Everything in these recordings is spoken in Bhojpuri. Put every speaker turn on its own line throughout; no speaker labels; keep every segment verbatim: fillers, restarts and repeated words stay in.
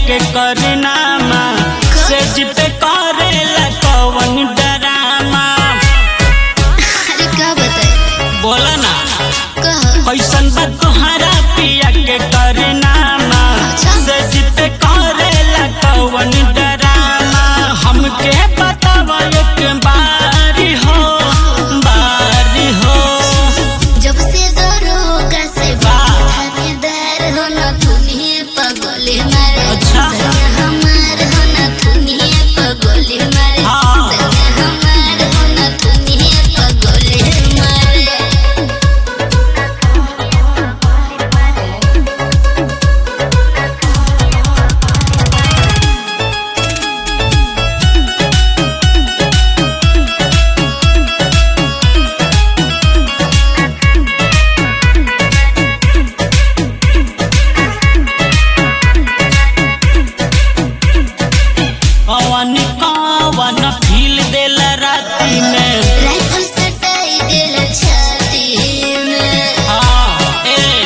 के करनामा से जिपे करेला कवन डरामा।
अरे का बताए
बोला ना
कह
कैसन बा तोहरा पिया के करनामा से जिपे करेला कवन डरामा। हमके बतावा एक बारी हो बारी हो।
जब से दरोगा से थानेदार हो न तुनिए पगोले मारे।
अच्छा।
सजा हमार हो न तुनिए पगोले मारे।
हाँ।
सजा हमार हो न तुनिए पगोले मारे।
कवन कवन फील देला राती में।
राइफल सटाई देला छाती में।
हाँ, ए,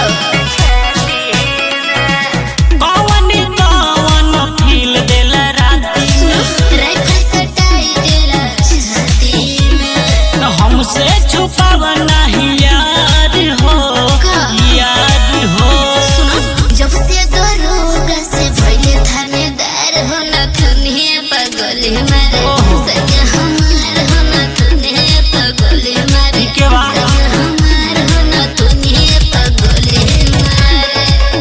कवन कवन फील देला राती में।
राइफल सटाई देला छाती में।
हमसे छुपावा नहीं यार हो यार हो।
जब से दरोगा से भइले थानेदार हो न तुनिए पगोले मारे। सजा हमार हो न तुनिए पगोले मारे।
के बा?
सजा हमार हो न तुनिए पगोले मारे।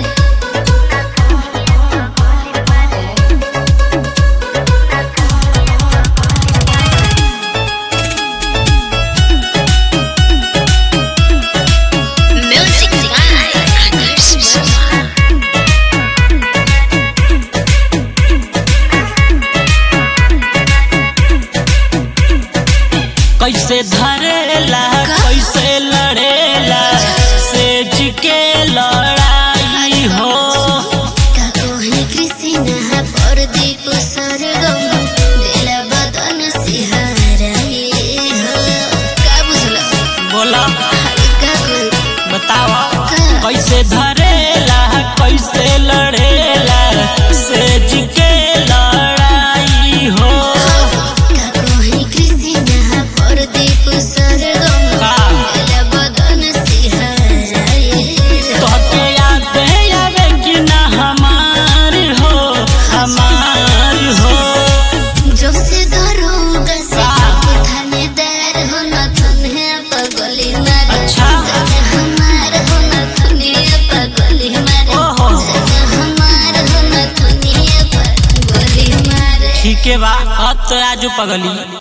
Music by Adarsh Sharma।
कैसे धरेला कैसे लड़ेला सेज के लड़ाई हो।
का कोही कृष्ण परदीप सरगम देला बदन सिहाराई हो। का बुझला
बोला
का कोई
बतावा
का
कैसे धरेला कैसे लड़ेला सेज के लड़ाई हो।
का कोही कृष्ण परदीप सरगम
का?
देला बदन सिहाराई हो।
तोहके याद आवे कि ना हमार हो हमार हो।
जब से दरोगा से
का?
थानेदार हो न तुनिए पगोले मारे।
अच्छा।
सजा हमार हो न तुनिए पगोले मारे।
ओहो।
सजा हमार हो न तुनिए पगोले मारे।
ठीक है बा अब तो आजू पगली।